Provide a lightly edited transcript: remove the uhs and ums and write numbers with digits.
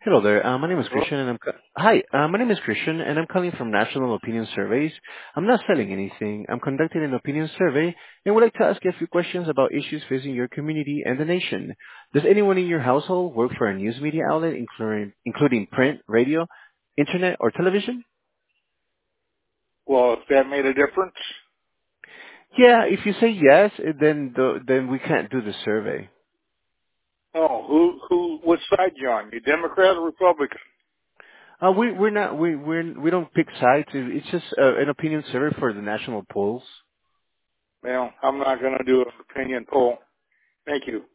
Hello there. My name is Hello? Christian, and hi. My name is Christian, and I'm calling from National Opinion Surveys. I'm not selling anything. I'm conducting an opinion survey, and would like to ask you a few questions about issues facing your community and the nation. Does anyone in your household work for a news media outlet, including print, radio, internet, or television? Well, if that made a difference. Yeah. If you say yes, then we can't do the survey. Oh, what side you on? You Democrat or Republican? We're not. We don't pick sides. It's just an opinion survey for the national polls. Well, I'm not going to do an opinion poll. Thank you.